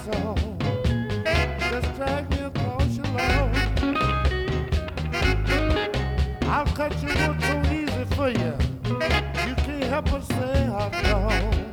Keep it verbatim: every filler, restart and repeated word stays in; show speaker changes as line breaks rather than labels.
soul. Just drag me across your lawn. I'll cut your wood so easy for you. You can't help but say I know.